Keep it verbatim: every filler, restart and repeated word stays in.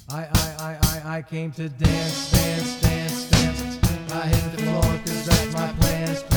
I, I, I, I, I came to dance, dance, dance, dance. I hit the floor cause that's my plans.